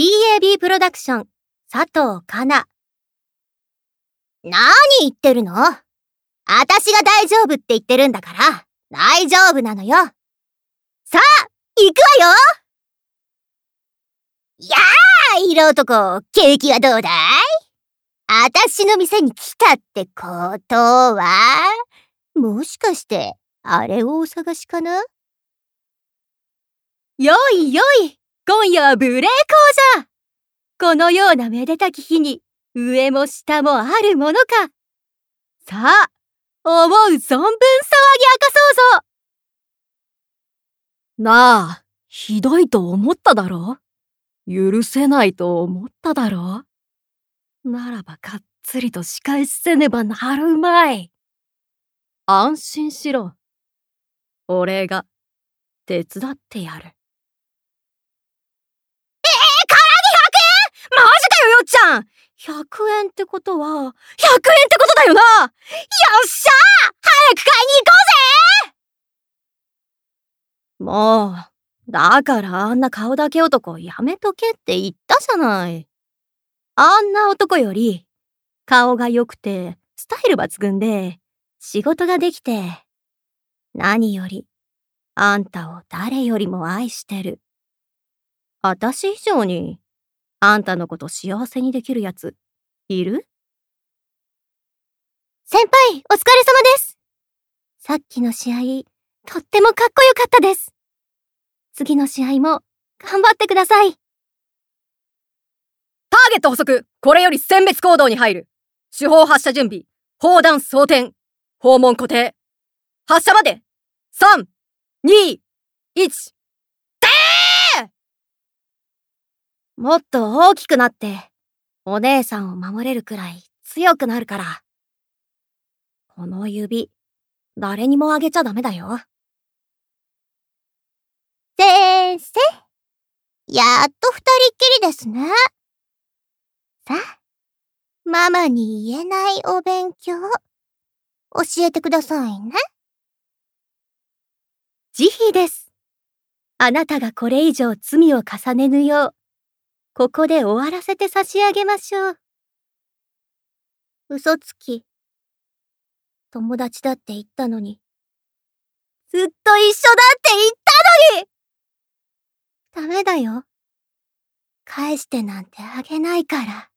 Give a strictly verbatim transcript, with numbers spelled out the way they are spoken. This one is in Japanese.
ティーエービー プロダクション、佐藤かな。何言ってるの？あたしが大丈夫って言ってるんだから、大丈夫なのよ。さあ、行くわよ。やー、色男、景気はどうだい？あたしの店に来たってことは、もしかして、あれをお探しかな？よいよい、今夜は無礼講じゃ。このようなめでたき日に、上も下もあるものか。さあ、思う存分騒ぎ明かそうぞ。 なあ、ひどいと思っただろ？許せないと思っただろ？ならばがっつりと仕返しせねばなるまい。安心しろ。俺が手伝ってやる。 えー、唐揚げひゃくえん！マジかよ、よっちゃん！ひゃくえんってことは、ひゃくえんってことだよな！よっしゃー！早く買いに行こうぜ！もう、だからあんな顔だけ男やめとけって言ったじゃない。あんな男より、顔が良くて、スタイル抜群で、仕事ができて、何より、あんたを誰よりも愛してる。あたし以上に、あんたのこと幸せにできるやつ、いる？ 先輩、お疲れ様です。さっきの試合、とってもかっこよかったです。次の試合も、頑張ってください。 ターゲット捕捉、これより殲滅行動に入る。主砲発射準備、砲弾装填、砲門固定。発射まで、さん、に、いち、てー！もっと大きくなって、お姉さんを守れるくらい強くなるから。この指、誰にもあげちゃダメだよ。 先生、やっと二人っきりですね。さあ、ママに言えないお勉強、教えてくださいね。 慈悲です。あなたがこれ以上罪を重ねぬよう、ここで終わらせて差し上げましょう。 嘘つき。友達だって言ったのに。ずっと一緒だって言ったのに！ダメだよ。返してなんてあげないから。